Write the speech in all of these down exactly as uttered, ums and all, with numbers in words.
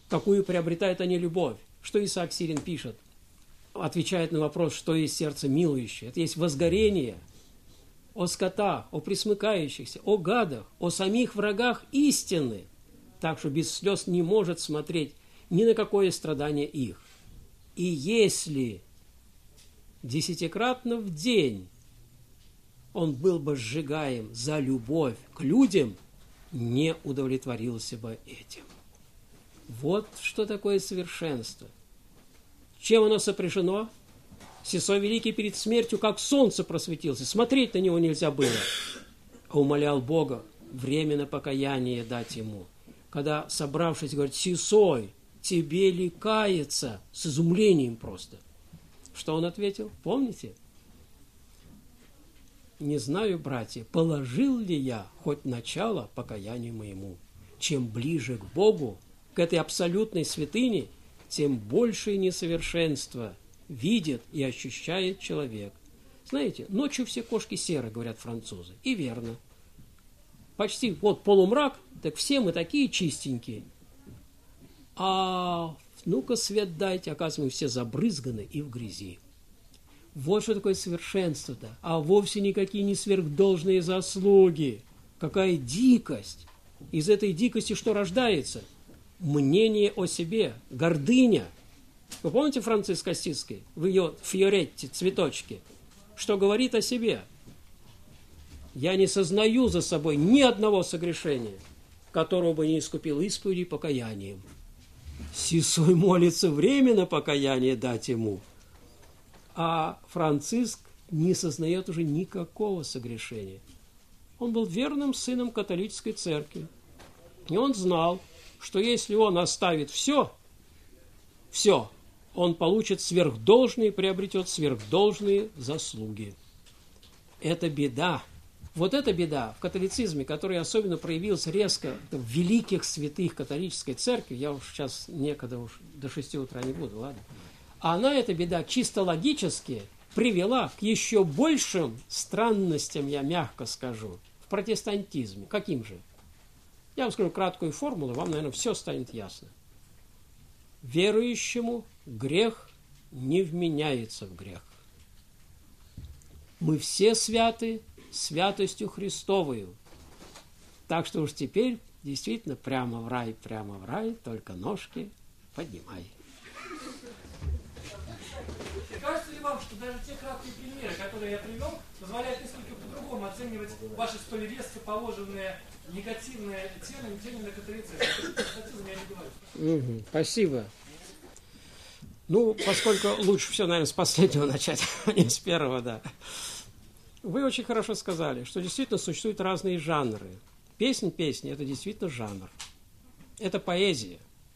какую приобретают они любовь. Что Исаак Сирин пишет? Отвечает на вопрос, что есть сердце милующее. Это есть возгорение о скотах, о пресмыкающихся, о гадах, о самих врагах истины. Так что без слез не может смотреть ни на какое страдание их. И если десятикратно в день он был бы сжигаем за любовь к людям, не удовлетворился бы этим. Вот что такое совершенство. Чем оно сопряжено? Сесой Великий перед смертью, как солнце просветился, смотреть на него нельзя было. А умолял Бога временно покаяние дать ему. Когда, собравшись, говорит: Сесой, тебе ли каяться? С изумлением просто. Что он ответил? Помните? Не знаю, братья, положил ли я хоть начало покаянию моему. Чем ближе к Богу, к этой абсолютной святыне, тем большее несовершенство видит и ощущает человек. Знаете, ночью все кошки серы, говорят французы. И верно. Почти вот полумрак, так все мы такие чистенькие. А ну-ка свет дайте, оказывается, мы все забрызганы и в грязи. Вот что такое совершенство-то, а вовсе никакие не сверхдолжные заслуги. Какая дикость! Из этой дикости что рождается? Мнение о себе, гордыня. Вы помните Франциска Ассизской в ее Фьоретти, цветочке? Что говорит о себе? Я не сознаю за собой ни одного согрешения, которого бы не искупил исповедью и покаянием. Сесой молится временно покаяние дать ему. А Франциск не сознает уже никакого согрешения. Он был верным сыном католической церкви. И он знал, что если он оставит все, все, он получит сверхдолжные, приобретет сверхдолжные заслуги. Это беда. Вот эта беда в католицизме, которая особенно проявилась резко в великих святых католической церкви, я уж сейчас некогда уж до шести утра не буду, ладно? А она, эта беда, чисто логически привела к еще большим странностям, я мягко скажу, в протестантизме. Каким же? Я вам скажу краткую формулу, вам, наверное, все станет ясно. Верующему грех не вменяется в грех. Мы все святы святостью Христовою. Так что уж теперь действительно прямо в рай, прямо в рай, только ножки поднимай. Кажется ли вам, что даже те краткие примеры, которые я привел, позволяют несколько по-другому оценивать ваши столь резко положенные негативные темы, темы на католицизм? Католицизм я не говорю. Угу, спасибо. Ну, поскольку лучше все, наверное, с последнего начать, а не с первого, да. Вы очень хорошо сказали, что действительно существуют разные жанры. Песнь песни – это действительно жанр. Это поэзия.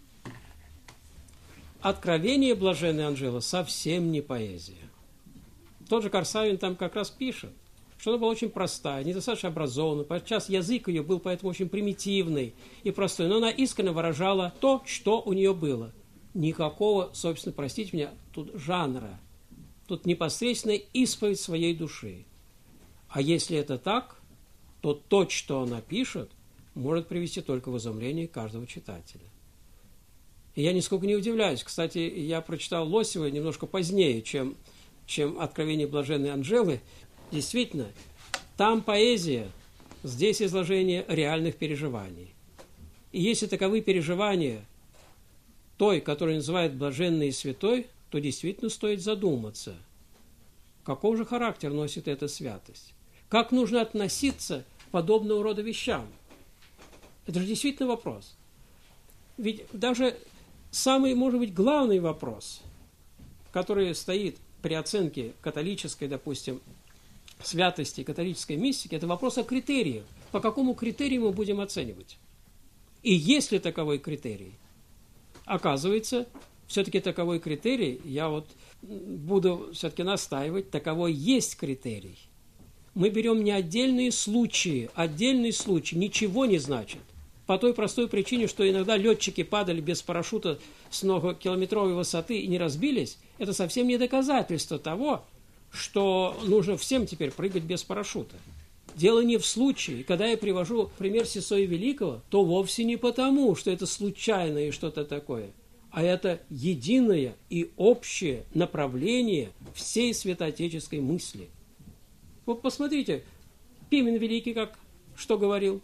Откровение блаженной Анжелы совсем не поэзия. Тот же Корсавин там как раз пишет, что она была очень простая, недостаточно образованная. Подчас язык ее был поэтому очень примитивный и простой, но она искренне выражала то, что у нее было. Никакого, собственно, простите меня, тут жанра. Тут непосредственная исповедь своей души. А если это так, то то, что она пишет, может привести только в изумление каждого читателя. И я нисколько не удивляюсь. Кстати, я прочитал Лосева немножко позднее, чем, чем «Откровение блаженной Анжелы». Действительно, там поэзия, здесь изложение реальных переживаний. И если таковы переживания той, которую называют блаженной и святой, то действительно стоит задуматься, каков же характер носит эта святость. Как нужно относиться к подобного рода вещам? Это же действительно вопрос. Ведь даже самый, может быть, главный вопрос, который стоит при оценке католической, допустим, святости, католической мистики, это вопрос о критериях. По какому критерию мы будем оценивать? И есть ли таковой критерий? Оказывается, все-таки таковой критерий, я вот буду все-таки настаивать, таковой есть критерий. Мы берем не отдельные случаи, отдельный случай ничего не значит. По той простой причине, что иногда летчики падали без парашюта с многокилометровой высоты и не разбились, это совсем не доказательство того, что нужно всем теперь прыгать без парашюта. дело не в случае. Когда я привожу пример Сесоя Великого, то вовсе не потому, что это случайное что-то такое, а это единое и общее направление всей святоотеческой мысли. Вот посмотрите, Пимен Великий как что говорил?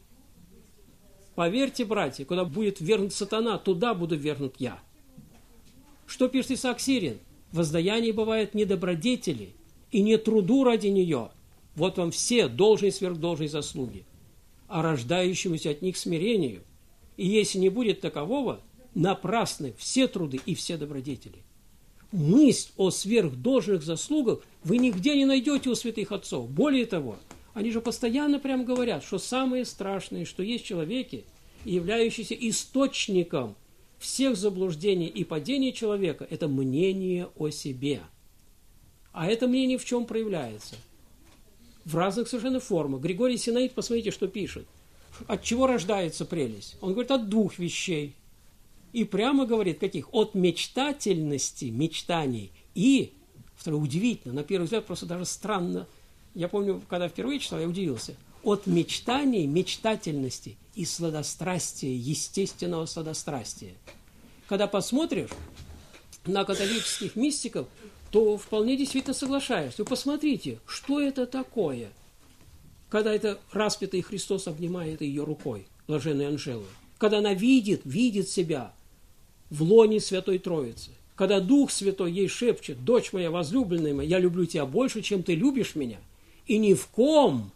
Поверьте, братья, куда будет ввергнут сатана, туда буду ввергнут я. Что пишет Исаак Сирин? Воздаяние бывает не добродетели и не труду ради нее. Вот вам все должные и сверхдолжные заслуги, а рождающемуся от них смирению. И если не будет такового, напрасны все труды и все добродетели. Мысль о сверхдолжных заслугах вы нигде не найдете у святых отцов. Более того, они же постоянно прям говорят, что самое страшное, что есть в человеке, являющийся источником всех заблуждений и падений человека, это мнение о себе. А это мнение в чем проявляется? В разных совершенно формах. Григорий Синаид, посмотрите, что пишет. От чего рождается прелесть? Он говорит, от двух вещей. И прямо говорит, каких? От мечтательности, мечтаний. И, второе, удивительно, на первый взгляд, просто даже странно. Я помню, когда впервые читал, я удивился. От мечтаний, мечтательности и сладострастия, естественного сладострастия. Когда посмотришь на католических мистиков, то вполне действительно соглашаешься. Вы посмотрите, что это такое, когда это распятый Христос обнимает ее рукой, блаженной Анжелы. Когда она видит, видит себя в лоне Святой Троицы. Когда Дух Святой ей шепчет, дочь моя возлюбленная моя, я люблю тебя больше, чем ты любишь меня. И ни в ком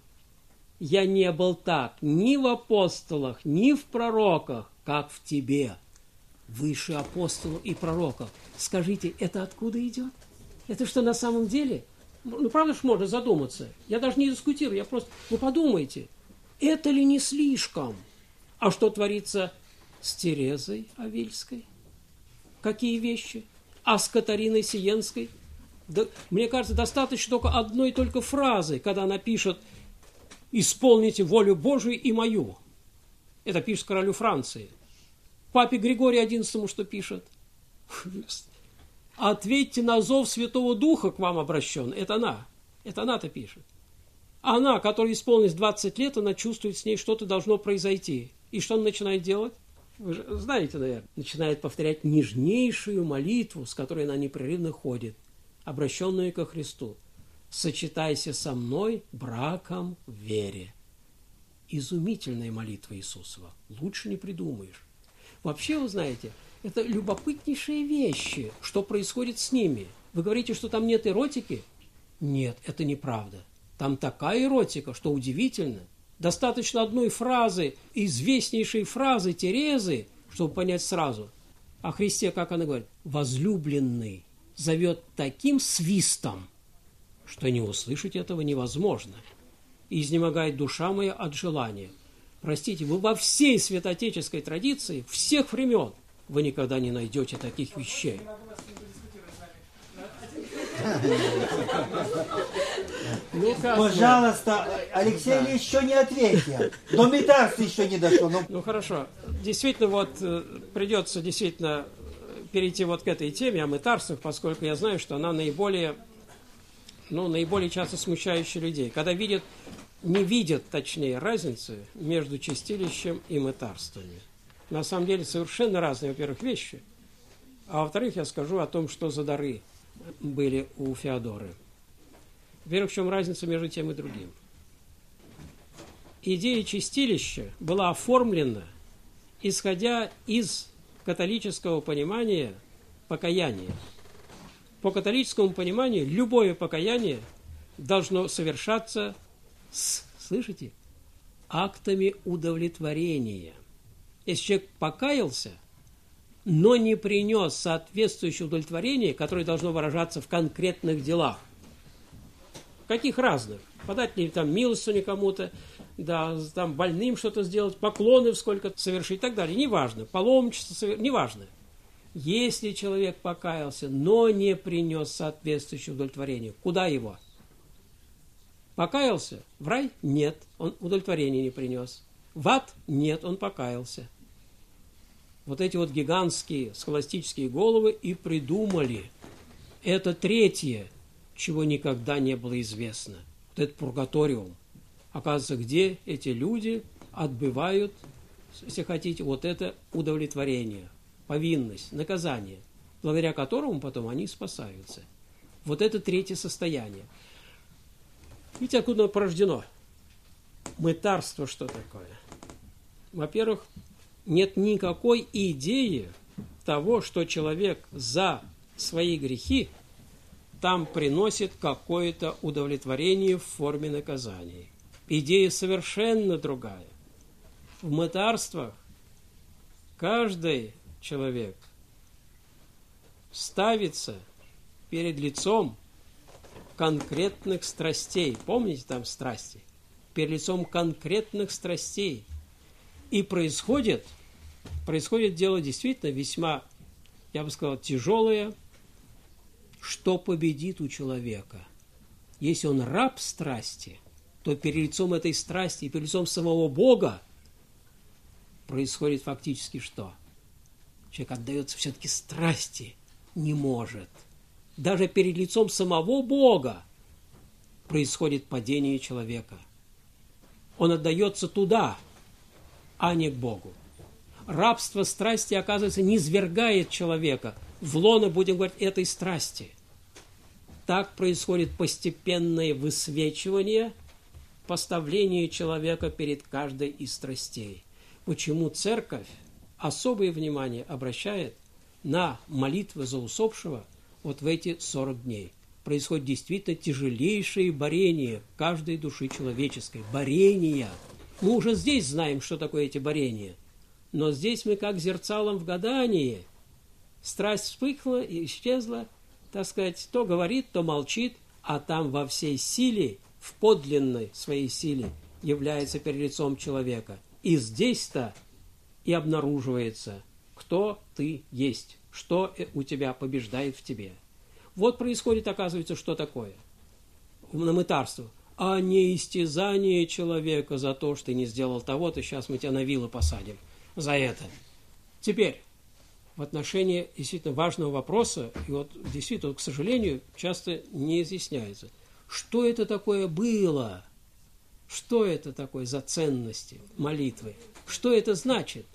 я не был так, ни в апостолах, ни в пророках, как в тебе, выше апостолов и пророков. Скажите, это откуда идет? Это что, на самом деле? Ну, правда ж можно задуматься. Я даже не дискутирую, я просто... Вы подумайте, это ли не слишком? А что творится с Терезой Авильской? Какие вещи? А с Катариной Сиенской? Да, мне кажется, достаточно только одной только фразы, когда она пишет «Исполните волю Божию и мою». Это пишет королю Франции. Папе Григорию одиннадцатому что пишет? «Ответьте на зов Святого Духа к вам обращен». Это она. Это она-то пишет. Она, которой исполнилось двадцать лет, она чувствует, с ней что-то должно произойти. И что она начинает делать? Вы же знаете, наверное. Начинает повторять нежнейшую молитву, с которой она непрерывно ходит, обращенную ко Христу. «Сочетайся со мной браком в вере». Изумительная молитва Иисусова. Лучше не придумаешь. Вообще, вы знаете, это любопытнейшие вещи, что происходит с ними. Вы говорите, что там нет эротики? Нет, это неправда. Там такая эротика, что удивительно. Достаточно одной фразы, известнейшей фразы Терезы, чтобы понять сразу. О Христе, как она говорит, возлюбленный зовет таким свистом, что не услышать этого невозможно. И изнемогает душа моя от желания. Простите, вы во всей святоотеческой традиции, всех времен, вы никогда не найдете таких вещей. Ну, пожалуйста, Алексей да. еще не ответил. До метарства еще не дошло. Но... Ну хорошо. Действительно, вот придется действительно перейти вот к этой теме о мытарствах, поскольку я знаю, что она наиболее, ну, наиболее часто смущающая людей. Когда видят, не видят, точнее, разницы между чистилищем и мытарствами. На самом деле совершенно разные, во-первых, вещи. А во-вторых, я скажу о том, что за дары были у Феодоры. Во-первых, в чем разница между тем и другим? Идея чистилища была оформлена, исходя из католического понимания покаяния. По католическому пониманию, любое покаяние должно совершаться с, слышите, актами удовлетворения. Если человек покаялся, но не принес соответствующее удовлетворение, которое должно выражаться в конкретных делах. Каких разных? Подать ли там милостыню кому-то, да, там больным что-то сделать, поклоны сколько совершить и так далее. Неважно. Паломничество, неважно. Если человек покаялся, но не принес соответствующее удовлетворение, куда его? Покаялся? В рай? Нет. Он удовлетворения не принес. В ад? Нет. Он покаялся. Вот эти вот гигантские схоластические головы и придумали. Это третье, чего никогда не было известно. Вот этот пургаториум. Оказывается, где эти люди отбывают, если хотите, вот это удовлетворение, повинность, наказание, благодаря которому потом они спасаются. Вот это третье состояние. Видите, откуда оно порождено? Мытарство что такое? Во-первых, нет никакой идеи того, что человек за свои грехи там приносит какое-то удовлетворение в форме наказания. Идея совершенно другая. В мытарствах каждый человек ставится перед лицом конкретных страстей. Помните там страсти? Перед лицом конкретных страстей. И происходит, происходит дело действительно весьма, я бы сказал, тяжелое. Что победит у человека? Если он раб страсти, то перед лицом этой страсти и перед лицом самого Бога происходит фактически что? Человек отдается все-таки страсти, не может. Даже перед лицом самого Бога происходит падение человека. Он отдается туда, а не к Богу. Рабство страсти, оказывается, низвергает человека в лоно, будем говорить, этой страсти. Так происходит постепенное высвечивание, поставление человека перед каждой из страстей. Почему церковь особое внимание обращает на молитвы за усопшего вот в эти сорок дней? Происходит действительно тяжелейшее борение каждой души человеческой. Борения. Мы уже здесь знаем, что такое эти борения. Но здесь мы как зерцалом в гадании. Страсть вспыхнула и исчезла, так сказать, то говорит, то молчит, а там во всей силе, в подлинной своей силе является перед лицом человека. И здесь-то и обнаруживается, кто ты есть, что у тебя побеждает в тебе. Вот происходит, оказывается, что такое? На мытарство. А не истязание человека за то, что ты не сделал того-то, сейчас мы тебя на вилы посадим за это. Теперь, в отношении действительно важного вопроса, и вот действительно, к сожалению, часто не изъясняется, что это такое было, что это такое за ценности молитвы, что это значит.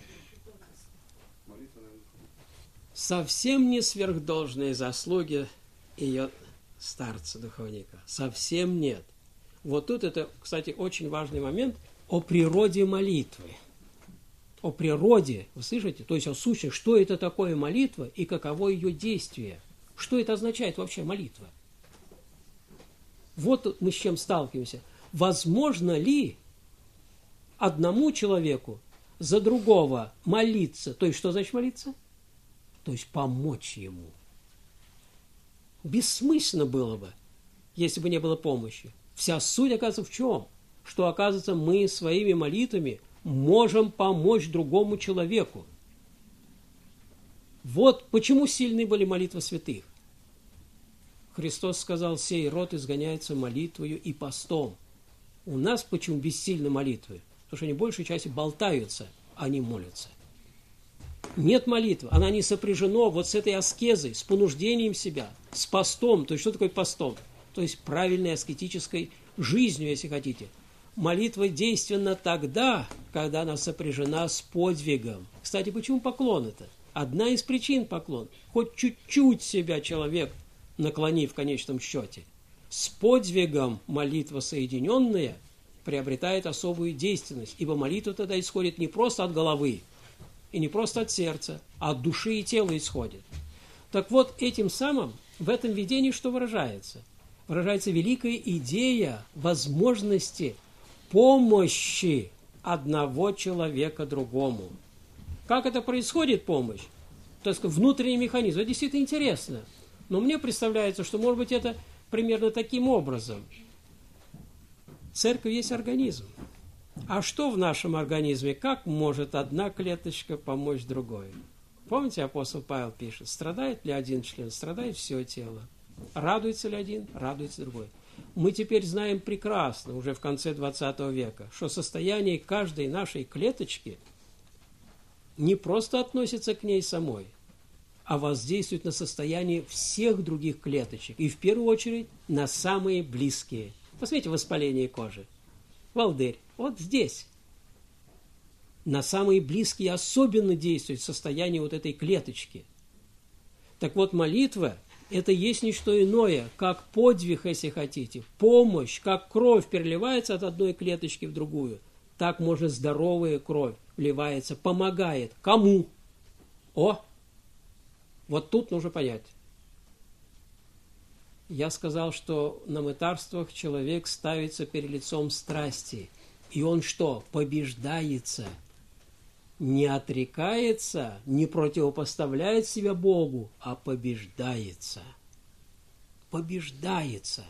Совсем не сверхдолжные заслуги ее старца-духовника, совсем нет. Вот тут это, кстати, очень важный момент о природе молитвы. О природе, вы слышите? То есть о сущности, что это такое молитва и каково ее действие. Что это означает вообще молитва? Вот мы с чем сталкиваемся. Возможно ли одному человеку за другого молиться? То есть что значит молиться? То есть помочь ему. Бессмысленно было бы, если бы не было помощи. Вся суть, оказывается, в чем? Что, оказывается, мы своими молитвами можем помочь другому человеку. Вот почему сильны были молитвы святых. Христос сказал, сей род изгоняется молитвою и постом. У нас почему бессильны молитвы? Потому что они большей частью болтаются, а не молятся. Нет молитвы, она не сопряжена вот с этой аскезой, с понуждением себя, с постом. То есть что такое постом? То есть правильной аскетической жизнью, если хотите. Молитва действенна тогда, когда она сопряжена с подвигом. Кстати, почему поклон это? Одна из причин поклон. Хоть чуть-чуть себя человек наклонив в конечном счете. С подвигом молитва соединенная приобретает особую действенность, ибо молитва тогда исходит не просто от головы, и не просто от сердца, а от души и тела исходит. Так вот, этим самым, в этом видении что выражается? Выражается великая идея возможности помощи одного человека другому. Как это происходит, помощь? Так сказать, внутренний механизм. Это действительно интересно. Но мне представляется, что, может быть, это примерно таким образом. Церковь есть организм. А что в нашем организме? Как может одна клеточка помочь другой? Помните, апостол Павел пишет, страдает ли один член? Страдает все тело. Радуется ли один? Радуется другой. Мы теперь знаем прекрасно, уже в конце двадцатого века, что состояние каждой нашей клеточки не просто относится к ней самой, а воздействует на состояние всех других клеточек. И в первую очередь на самые близкие. Посмотрите, воспаление кожи. Валдырь. Вот здесь. На самые близкие особенно действует состояние вот этой клеточки. Так вот, молитва – это есть не что иное, как подвиг, если хотите, помощь, как кровь переливается от одной клеточки в другую. Так можно здоровая кровь вливается, помогает. Кому? О! Вот тут нужно понять. Я сказал, что на мытарствах человек ставится перед лицом страсти. И он что? Побеждается. Не отрекается, не противопоставляет себя Богу, а побеждается. Побеждается.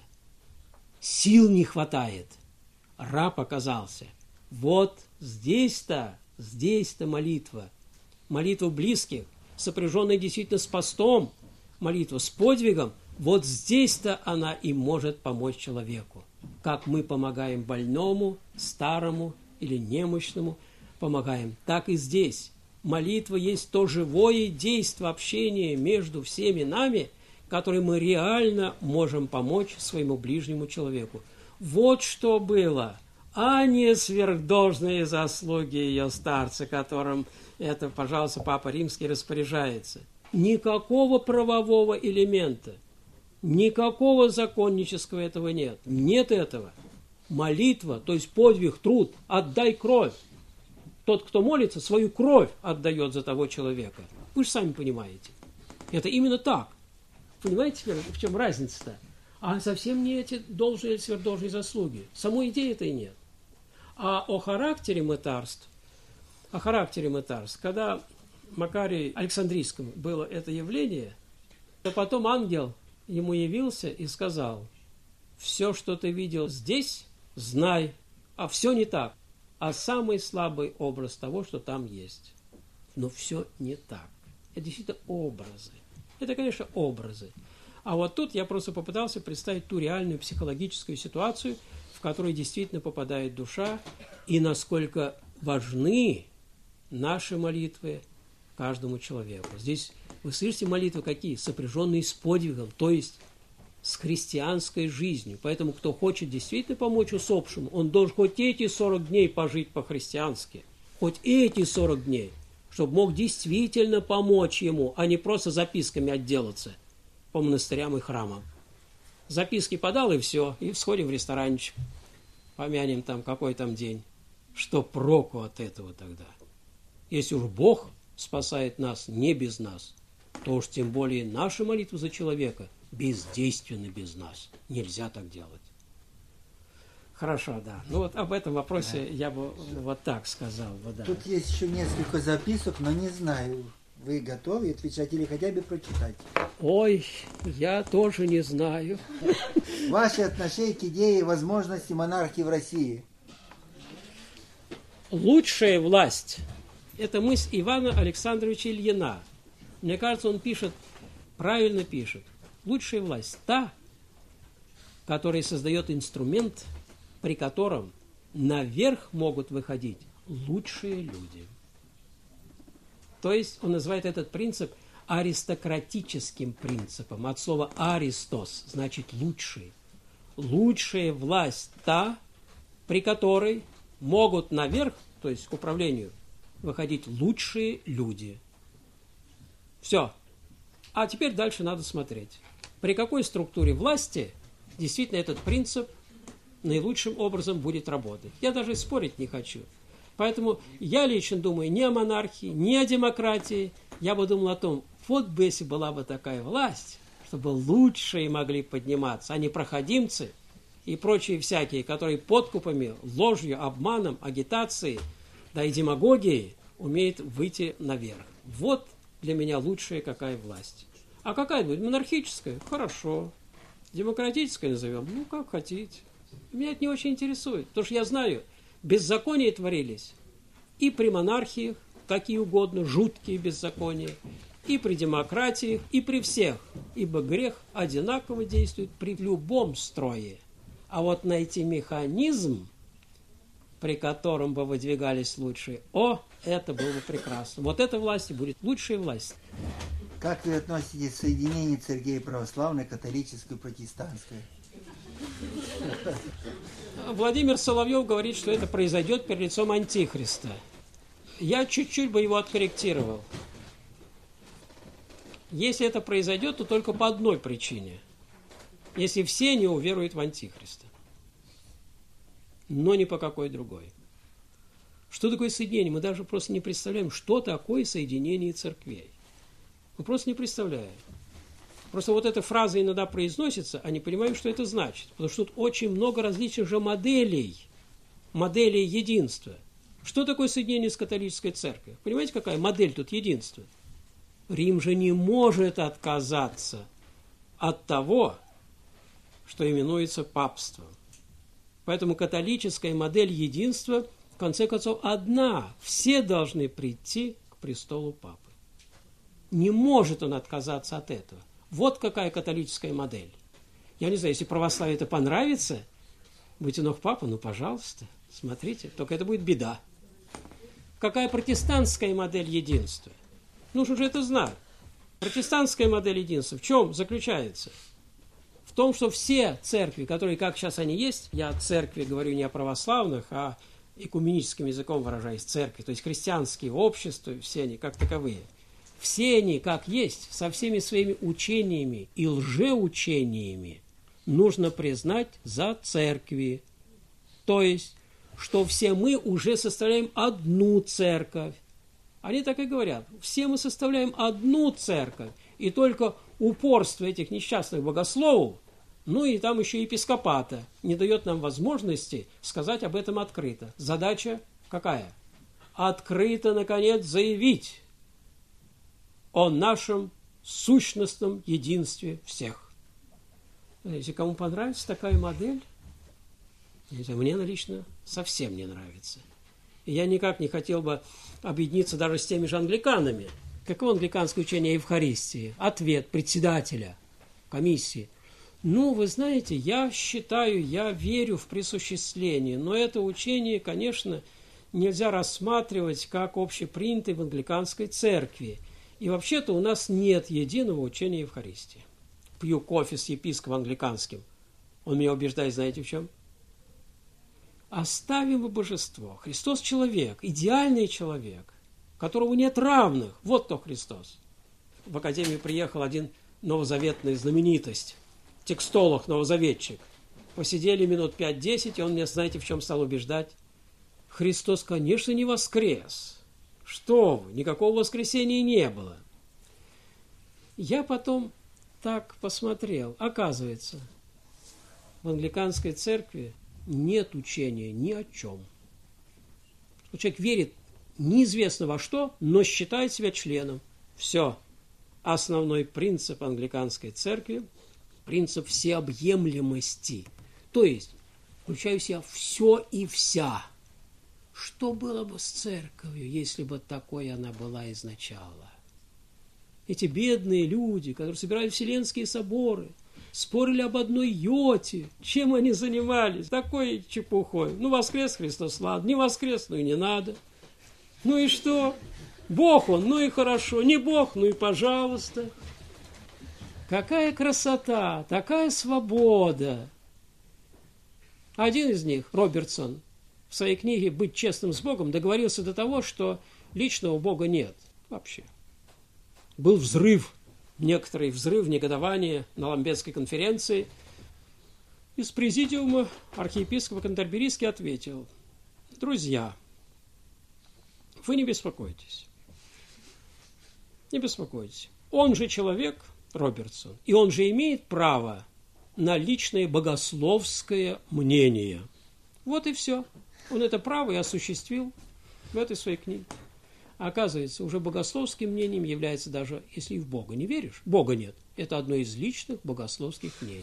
Сил не хватает. Раб оказался. Вот здесь-то, здесь-то молитва. Молитва близких, сопряженная действительно с постом, молитва с подвигом, вот здесь-то она и может помочь человеку. Как мы помогаем больному, старому или немощному, помогаем, так и здесь. Молитва есть то живое действие общения между всеми нами, которое мы реально можем помочь своему ближнему человеку. Вот что было, а не сверхдолжные заслуги ее старца, которым это, пожалуйста, Папа Римский распоряжается. Никакого правового элемента, никакого законнического этого нет. Нет этого. Молитва, то есть подвиг, труд, отдай кровь. Тот, кто молится, свою кровь отдает за того человека. Вы же сами понимаете. Это именно так. Понимаете, в чем разница-то? А совсем не эти должные или сверхдолжные заслуги. Самой идеи этой нет. А о характере мытарств, о характере мытарств, когда Макарию Александрийскому было это явление, то потом ангел ему явился и сказал: все, что ты видел здесь, знай, а все не так. А самый слабый образ того, что там есть. Но все не так. Это действительно образы. Это, конечно, образы. А вот тут я просто попытался представить ту реальную психологическую ситуацию, в которой действительно попадает душа, и насколько важны наши молитвы каждому человеку. Здесь вы слышите молитвы какие? Сопряженные с подвигом, то есть с христианской жизнью. Поэтому, кто хочет действительно помочь усопшему, он должен хоть эти сорок дней пожить по-христиански. Хоть эти сорок дней, чтобы мог действительно помочь ему, а не просто записками отделаться по монастырям и храмам. Записки подал, и все, и сходим в ресторанчик, помянем там, какой там день. Что проку от этого тогда? Если уж Бог спасает нас не без нас, то уж тем более наши молитвы за человека бездейственны без нас. Нельзя так делать. Хорошо, да. Ну вот об этом вопросе да. я бы вот так сказал бы, да. Тут есть еще несколько записок, но не знаю, вы готовы отвечать или хотя бы прочитать? Ой, я тоже не знаю. Ваши отношения к идее возможности монархии в России? Лучшая власть – это мысль Ивана Александровича Ильина. Мне кажется, он пишет, правильно пишет. Лучшая власть – та, которая создает инструмент, при котором наверх могут выходить лучшие люди. То есть он называет этот принцип аристократическим принципом. От слова «аристос» значит «лучший». Лучшая власть – та, при которой могут наверх, то есть к управлению, выходить лучшие люди. Все. А теперь дальше надо смотреть. При какой структуре власти действительно этот принцип наилучшим образом будет работать. Я даже спорить не хочу. Поэтому я лично думаю не о монархии, не о демократии. Я бы думал о том, вот бы если была бы такая власть, чтобы лучшие могли подниматься, а не проходимцы и прочие всякие, которые подкупами, ложью, обманом, агитацией, да и демагогией умеют выйти наверх. Вот для меня лучшая какая власть. А какая будет? Монархическая? Хорошо. Демократическая назовем? Ну, как хотите. Меня это не очень интересует, потому что я знаю, беззакония творились и при монархиях, какие угодно, жуткие беззакония, и при демократиях, и при всех, ибо грех одинаково действует при любом строе. А вот найти механизм, при котором бы выдвигались лучшие, о, это было бы прекрасно. Вот эта власть и будет лучшая власть. Как вы относитесь к соединению церквей православной, католической и протестантской? Владимир Соловьев говорит, что это произойдет перед лицом Антихриста. Я чуть-чуть бы его откорректировал. Если это произойдет, то только по одной причине. Если все не уверуют в Антихриста. Но ни по какой другой. Что такое соединение? Мы даже просто не представляем, что такое соединение церквей. Мы просто не представляем. Просто вот эта фраза иногда произносится, а не понимаем, что это значит. Потому что тут очень много различных же моделей, моделей единства. Что такое соединение с католической церковью? Понимаете, какая модель тут единства? Рим же не может отказаться от того, что именуется папством. Поэтому католическая модель единства, в конце концов, одна. Все должны прийти к престолу папы. Не может он отказаться от этого. Вот какая католическая модель. Я не знаю, если православие это понравится, будьте ног папа, ну, пожалуйста, смотрите, только это будет беда. Какая протестантская модель единства? Нужно же это знать. Протестантская модель единства в чем заключается? В том, что все церкви, которые, как сейчас они есть, я о церкви говорю не о православных, а экуменическим языком выражаясь, церкви, то есть христианские общества, все они как таковые, все они, как есть, со всеми своими учениями и лжеучениями нужно признать за церкви. То есть, что все мы уже составляем одну церковь. Они так и говорят, все мы составляем одну церковь, и только упорство этих несчастных богословов, ну и там еще епископата, не дает нам возможности сказать об этом открыто. Задача какая? Открыто, наконец, заявить о нашем сущностном единстве всех. Если кому понравится такая модель, мне лично совсем не нравится. И я никак не хотел бы объединиться даже с теми же англиканами. Каково англиканское учение о Евхаристии? Ответ председателя комиссии. Ну, вы знаете, я считаю, я верю в присуществление, но это учение, конечно, нельзя рассматривать как общепринятое в англиканской церкви. И вообще-то у нас нет единого учения Евхаристии. Пью кофе с епископом англиканским. Он меня убеждает, знаете в чем? Оставим вы божество. Христос человек, идеальный человек, которому нет равных. Вот кто Христос. В академию приехал один новозаветная знаменитость, текстолог, новозаветчик. Посидели минут пять-десять, и он меня, знаете, в чем стал убеждать? Христос, конечно, не воскрес. Что вы, никакого воскресения не было. Я потом так посмотрел. Оказывается, в англиканской церкви нет учения ни о чем. Человек верит неизвестно во что, но считает себя членом. Все. Основной принцип англиканской церкви – принцип всеобъемлемости. То есть, включаю в себя все и вся. Что было бы с церковью, если бы такой она была изначала? Эти бедные люди, которые собирали вселенские соборы, спорили об одной йоте. Чем они занимались? Такой чепухой. Ну, воскрес Христос, ладно. Не воскрес, ну и не надо. Ну и что? Бог он, ну и хорошо. Не Бог, ну и пожалуйста. Какая красота, такая свобода. Один из них, Робертсон, в своей книге «Быть честным с Богом» договорился до того, что личного Бога нет вообще. Был взрыв, некоторый взрыв, негодование на Ламбетской конференции. Из президиума архиепископ Кантерберийский ответил: друзья, вы не беспокойтесь. Не беспокойтесь. Он же человек, Робертсон, и он же имеет право на личное богословское мнение. Вот и все. Он это право и осуществил в этой своей книге. А оказывается, уже богословским мнением является даже, если и в Бога не веришь, Бога нет. Это одно из личных богословских мнений.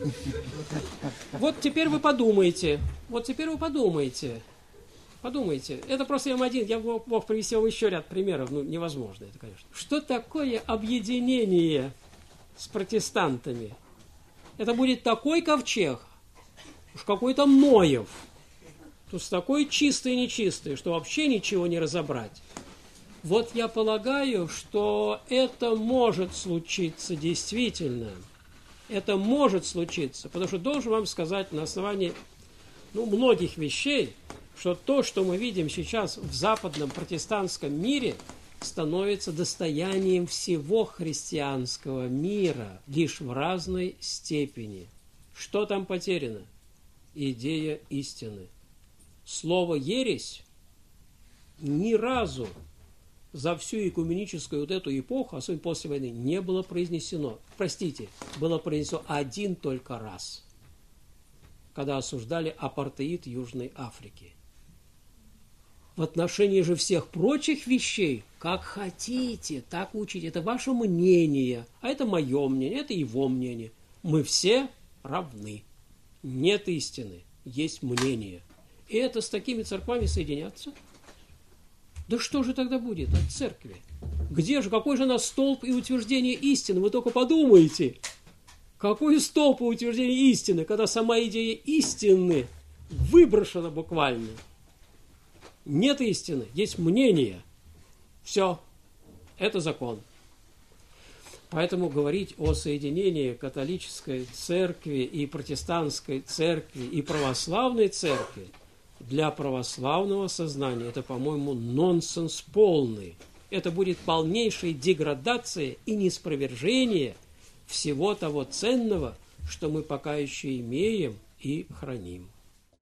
Вот теперь вы подумайте. Вот теперь вы подумайте. Подумайте. Это просто я вам один. Я мог, мог привести вам еще ряд примеров. Ну, невозможно это, конечно. Что такое объединение с протестантами? Это будет такой ковчег, уж какой-то Ноев. То есть такой чистый и нечистый, что вообще ничего не разобрать. Вот я полагаю, что это может случиться действительно. Это может случиться, потому что должен вам сказать на основании ну, многих вещей, что то, что мы видим сейчас в западном протестантском мире, становится достоянием всего христианского мира, лишь в разной степени. Что там потеряно? Идея истины. Слово «ересь» ни разу за всю экуменическую вот эту эпоху, особенно после войны, не было произнесено. Простите, было произнесено один только раз, когда осуждали апартеид Южной Африки. В отношении же всех прочих вещей, как хотите, так учите. Это ваше мнение, а это мое мнение, это его мнение. Мы все равны. Нет истины, есть мнение. И это с такими церквами соединяться? Да что же тогда будет от церкви? Где же, какой же у нас столб и утверждение истины? Вы только подумайте. Какой столб и утверждение истины, когда сама идея истины выброшена буквально? Нет истины, есть мнение. Все, это закон. Поэтому говорить о соединении католической церкви и протестантской церкви и православной церкви для православного сознания, это, по-моему, нонсенс полный. Это будет полнейшая деградация и неспровержение всего того ценного, что мы пока еще имеем и храним.